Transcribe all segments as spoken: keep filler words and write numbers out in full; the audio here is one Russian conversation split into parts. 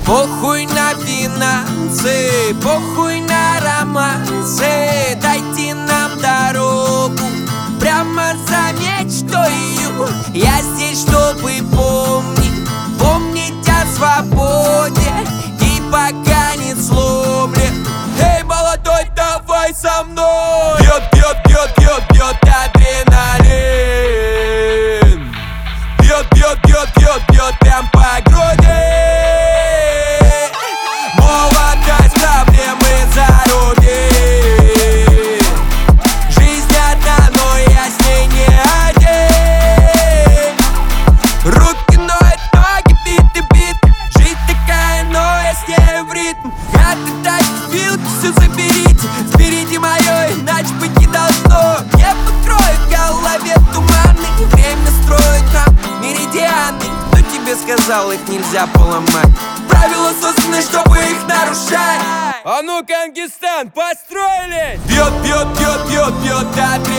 Похуй на финансы, похуй на романсы, дайте нам дорогу прямо за мечтою. Я здесь, чтобы помнить, помнить о свободе и пока не сломлен. Эй, молодой, давай со мной! Бьет, бьет, бьет, бьет, бьет адреналин. Бьет, бьет, бьет, бьет, бьет прям по груди. Молодость, проблемы зарубить. Жизнь одна, но я с ней не один. Руки ноют, ноги, бит и бит. Жизнь такая, но я с ней в ритм. От этой вилки все заберите, сберите мое, иначе быть не должно. Не покроет в голове туманы, время строит нам меридианы. Кто тебе сказал, их нельзя поломать? Правила созданы, чтобы их нарушать. А ну, Кангистан, построились! Бьет, бьет, бьет, бьет, бьет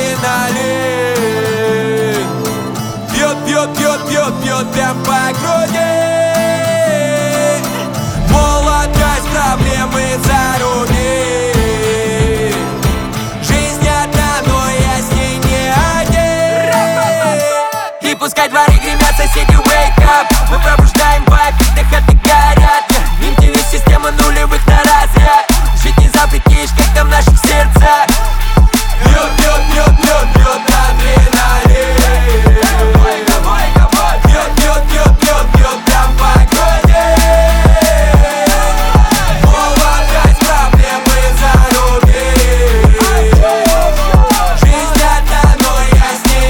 адреналин. Бьет, бьет, бьет, бьет, бьет прям по груди. Молодость, проблемы зарубить. Жизнь одна, но я с ней не один. И пускай дворы гремят, соседи wake up. Мы пробуждаем вайб, когда хаты горят. эм ти ви система нулевых на разряд. Жить не запретишь, как там в наших сердцах. Бьет, бьет, бьет, бьет, бьет адреналин. Бьет, бьет, бьет, бьет, бьет прям по груди. Молодость, проблемы зарубить. Жизнь одна, но я с ней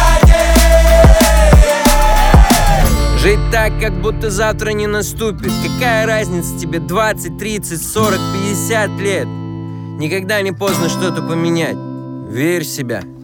не один. Жить так, как будто завтра не наступит. Какая разница тебе двадцать, тридцать, сорок, пятьдесят лет? Никогда не поздно что-то поменять. Верь в себя.